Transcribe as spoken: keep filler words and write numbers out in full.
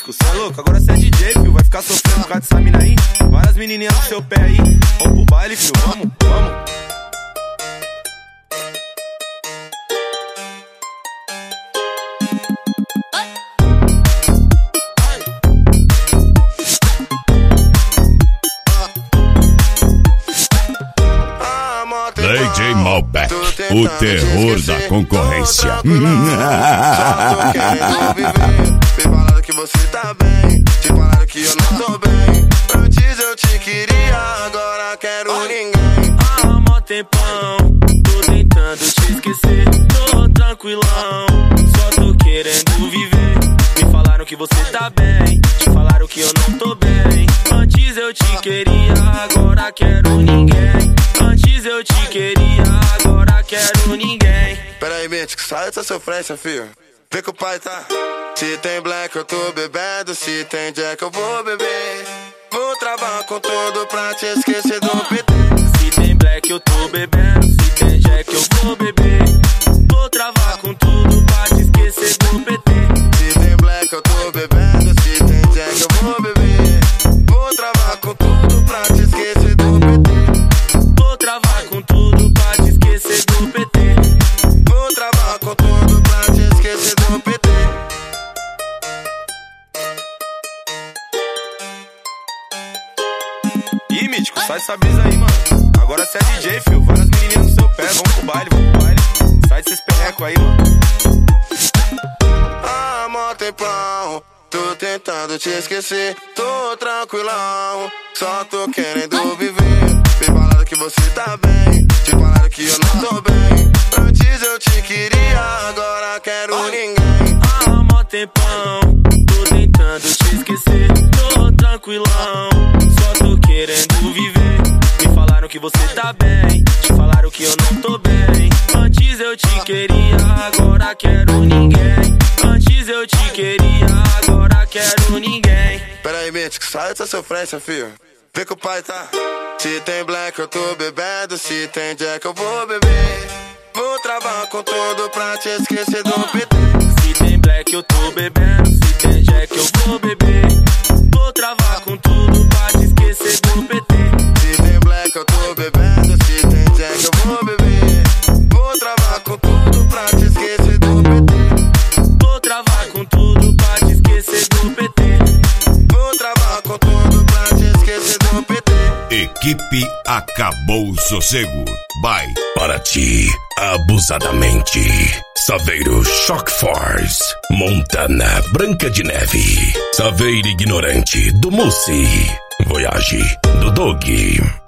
mítico, cê é louco, agora cê é D J, fio. Vai ficar sofrendo por causa dessa mina aí? Várias menininhas no seu pé aí. Vamos pro baile, fio, vamos, vamos. D J Malbec, o terror da concorrência. Só tô querendo viver. Me falaram que você tá bem, te falaram que eu não tô bem. Antes eu te queria, agora quero ninguém. Há mó tempão, tô tentando te esquecer. Tô tranquilão, só tô querendo viver. Me falaram que você tá bem, te falaram que eu não tô bem. Antes eu te queria, agora quero ninguém. Antes eu te queria, agora quero ninguém. Pera aí, mítico, sai dessa sofrência, filho. Vê que o pai tá. Se tem black eu tô bebendo, se tem jack eu vou beber. Vou travar com tudo pra te esquecer do P T. Se tem black eu tô bebendo, se tem jack eu vou beber. Vou travar com tudo pra te esquecer do P T. Se tem black eu tô bebendo, se tem jack eu vou beber. Vou travar com tudo pra te esquecer do P T. Vou travar com tudo pra te esquecer do P T. Vou travar com tudo pra te esquecer do P T. Ih, mítico, sai dessa brisa aí, mano. Agora cê é D J, fio. Várias menininhas no seu pé. Vamos pro baile, vamos pro baile. Sai desses perrecos aí, mano. Há mó tempão, tô tentando te esquecer. Tô tranquilão, só tô querendo viver. Me falaram que você tá bem, te falaram que eu não tô bem. Antes eu te queria, agora quero ninguém. Há mó tempão, tô tentando te esquecer. Tô tranquilão, só tô querendo viver. Me falaram que você tá bem, te falaram que eu não tô bem. Antes eu te queria, agora quero ninguém. Antes eu te queria, agora quero ninguém. Pera aí, mítico, sai dessa sofrência, filho. Vê que o pai tá. Se tem black eu tô bebendo, se tem jack eu vou beber. Vou travar com tudo pra te esquecer do P T. Se tem black eu tô bebendo, se tem jack eu vou beber. Vou travar com tudo pra te esquecer do P T. Se tem black eu tô bebendo, se tem jack eu vou beber. Vou travar com tudo pra te esquecer do P T. Vou travar com tudo pra te esquecer do P T. Vou travar com tudo pra te esquecer do P T. Equipe Acabou o Sossego. Vai para ti, abusadamente. Saveiro Shock Force, Montana Branca de Neve. Saveiro Ignorante do Mussi. Voyage do Dog.